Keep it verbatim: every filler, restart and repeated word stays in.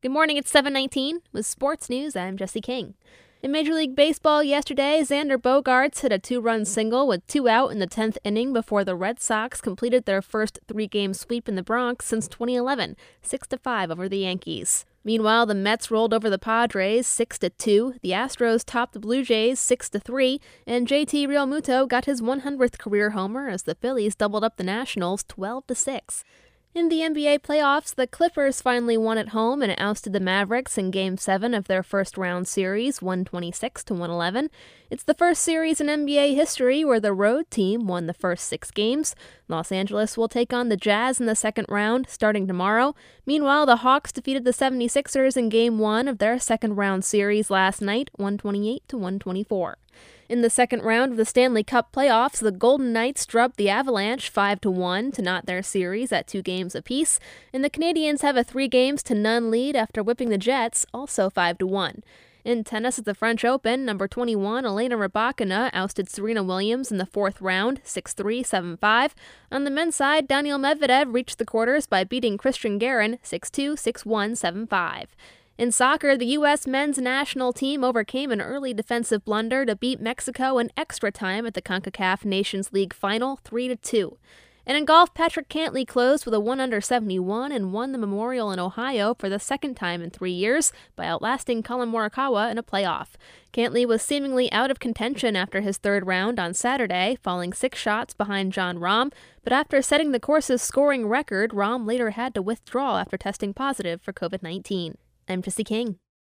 Good morning, it's seven nineteen. With sports news, I'm Jesse King. In Major League Baseball yesterday, Xander Bogaerts hit a two-run single with two out in the tenth inning before the Red Sox completed their first three-game sweep in the Bronx since twenty eleven, six to five over the Yankees. Meanwhile, the Mets rolled over the Padres six to two, the Astros topped the Blue Jays six to three, and J T Realmuto got his one hundredth career homer as the Phillies doubled up the Nationals twelve to six. In the N B A playoffs, the Clippers finally won at home and ousted the Mavericks in Game seven of their first-round series, one twenty-six to one eleven. It's the first series in N B A history where the road team won the first six games. Los Angeles will take on the Jazz in the second round, starting tomorrow. Meanwhile, the Hawks defeated the seventy-sixers in Game one of their second-round series last night, one twenty-eight to one twenty-four. In the second round of the Stanley Cup playoffs, the Golden Knights drubbed the Avalanche five to one to knot their series at two games apiece, and the Canadiens have a three games to none lead after whipping the Jets, also five to one. In tennis at the French Open, number twenty-one Elena Rybakina ousted Serena Williams in the fourth round, six three, seven five. On the men's side, Daniil Medvedev reached the quarters by beating Christian Garin six two, six one, seven five. In soccer, the U S men's national team overcame an early defensive blunder to beat Mexico in extra time at the CONCACAF Nations League final three to two. And in golf, Patrick Cantlay closed with a one under seventy-one and won the Memorial in Ohio for the second time in three years by outlasting Collin Morikawa in a playoff. Cantlay was seemingly out of contention after his third round on Saturday, falling six shots behind Jon Rahm, but after setting the course's scoring record, Rahm later had to withdraw after testing positive for covid nineteen. I'm Jesse King.